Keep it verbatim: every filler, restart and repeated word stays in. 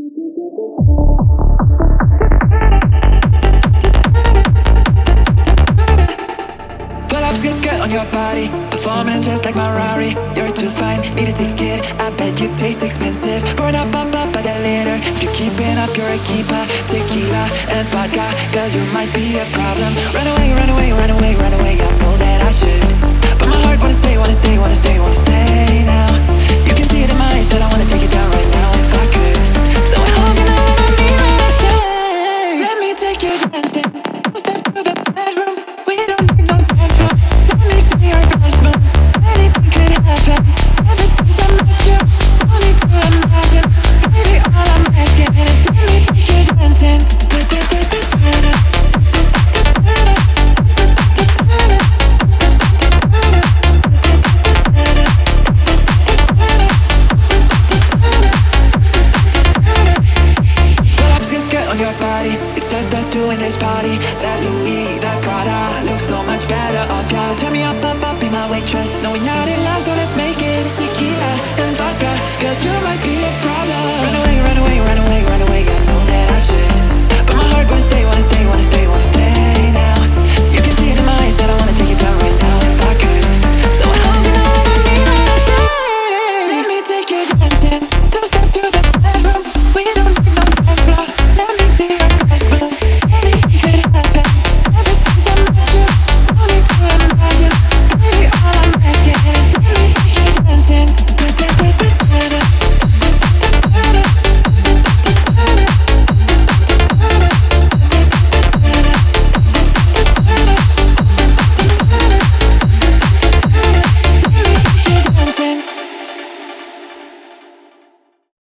Pull up skirt, skirt on your body, performing just like my Rari. You're too fine, need a ticket. I bet you taste expensive. Burn up, up, up by the litter. If you're keeping up, you're a keeper. Tequila and vodka, girl, you might be a problem. Run away, run away, run away, run away. I know that I should, but my heart wanna stay, wanna stay, wanna stay, wanna stay now. You can see it in my eyes that I wanna take it down right now.